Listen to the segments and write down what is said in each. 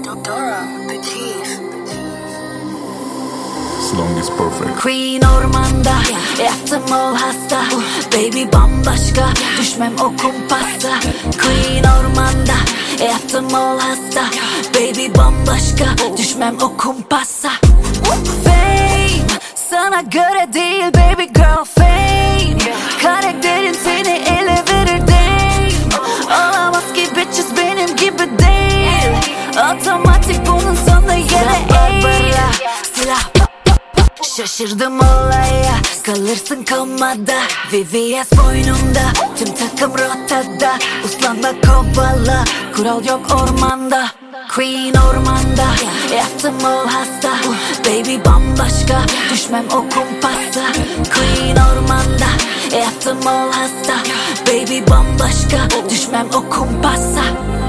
Dora, the chief. Song is perfect. Queen ormanda, yattım ol hasta. Baby bambaşka, düşmem o kumpasta. Queen ormanda, yattım ol hasta. Baby bambaşka, düşmem o kumpasta. Fame, sana göre değil baby girl fame. Karakterin seni ele verir değil. Olamaz ki bitches benim gibi değil. Otomatik bunun sonu yere eğil. Silah şaşırdım olaya, kalırsın komada. VVS boynumda, tüm takım rotada. Uslanma kovala, kural yok ormanda. Queen ormanda, yattım ol hasta. Baby bambaşka, düşmem o kumpasta. Queen ormanda, yattım ol hasta. Baby bambaşka, düşmem o kumpasta.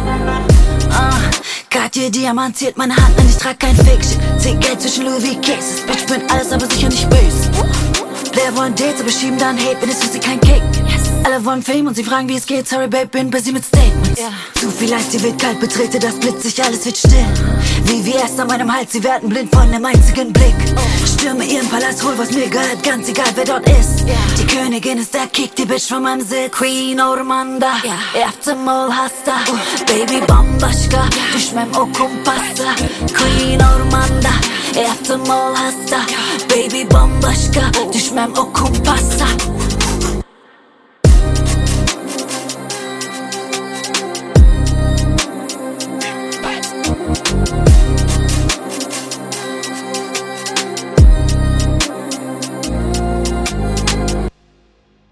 Cartier diamantiert meine Hand, nein, ich trag kein Fake-Shit. Zähl Geld zwischen Louis V Cases. Bitch, bin alles, aber sicher nicht böse. Wer wollen Dates, aber schieben dann Hate, wenn es für sie kein Cake. Alle wollen Fame und sie fragen, wie es geht. Sorry, Babe, bin busy mit Statements. Zu viel Eis, die wird kalt, betrete das Blitz, sich alles wird still. VVS an meinem Hals, sie werden blind von dem einzigen Blick. Stürme ihren Palast, hol was mir gehört, ganz egal wer dort ist. Die Königin ist der Kick, die Bitch von meinem Sitz. Queen ormanda, yattım ol hasta. Baby bambaşka, düşmem o kumpasta. Queen ormanda, yattım ol hasta. Baby bambaşka, düşmem o kumpasta.